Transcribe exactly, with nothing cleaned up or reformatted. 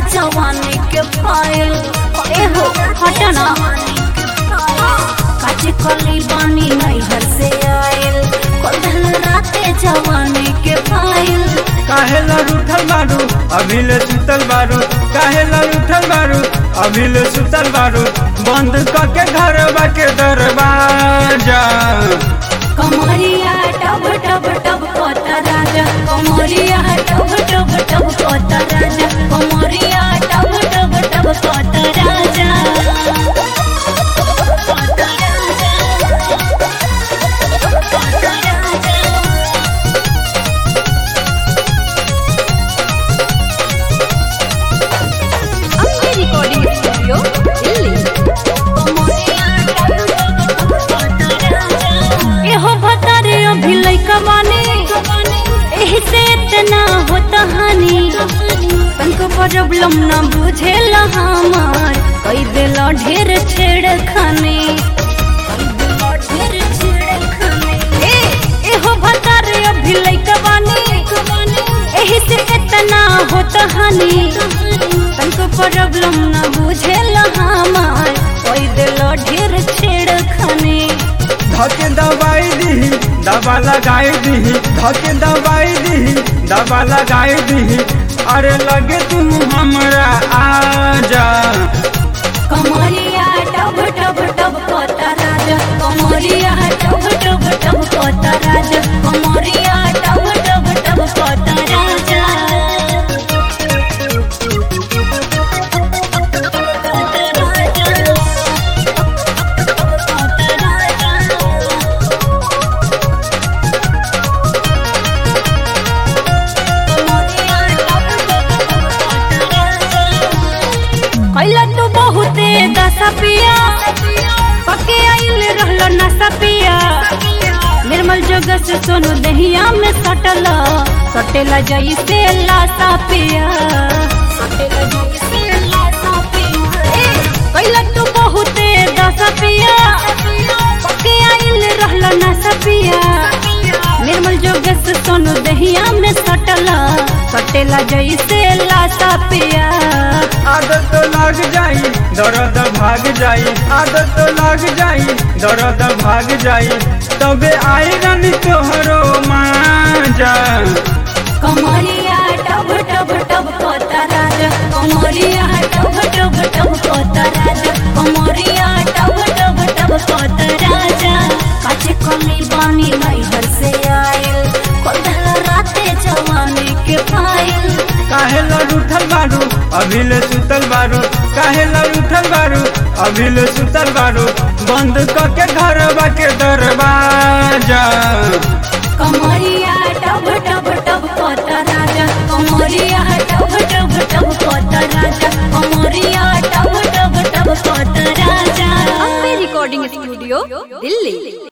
जवानी के पायल एहो हटना काचे कली बानी नैहर से आयल कल राते जवानी के पायल काहेला रूठल बारू अभिले सुतल बारू काहेला रूठल बारू अभिले सुतल बारू बंद करके घरवा के दरवाजा कमरिया टब टब टब कोता राजा कमरिया टब टब टब कोता राजा कमरिया टब टब टब कोता राजा रिकॉर्डिंग स्टूडियो दिल्ली। एहो भतारे अभी लइका बानी एही से इतना होता हानि तनको प्रॉब्लम ना बुझेला हमार कई देला ढेर छेड़खानी ए एहो भतारे अभी लइका बानी एही से इतना होता हानि तनको प्रॉब्लम ना बुझेला हमार कई देला ढेर छेड़खानी धके दवाई दी दवा लगाई दी धके दवाई दी दवा लगाई दी अरे लगे तुम हमरा आजा कमरिया टब टब टब कोता राजा कमरिया टब टब टब कोता राजा कमरिया टब टब टब कोता राजा कैला तो बहुते दशा पिया पके आइल रहलो नशा पिया निर्मल जगह से सोनू दहिया में सटल सटेला जैसे लाशा पिया कैला तो बहुते दशा पिया पके आइल रहलो नशा पिया निर्मल जगह से सोनू दहिया में सटल सटेला जैसे लाशा पिया आदत तो लग जाई दर्द भाग जाई आदत तो लग जाई दर्द भाग जाई तबे आई रानी तोहरो मांजा कमरिया टब टब टब कोता राजा कमरिया टब टब टब कोता राजा कमरिया टब टब टब कोता राजा काचे कली बानी नैहर से आयल कल राते जवानी के पायल काहेला रूठल बारू अभिले सुतल बारू काहेला रूठल बारू अभिले सुतल बारू बंद करके घरवा के दरवाजा कमरिया टब टब टब कोता राजा कमरिया टब टब टब कोता राजा कमरिया टब टब टब कोता राजा रिकॉर्डिंग स्टूडियो दिल्ली।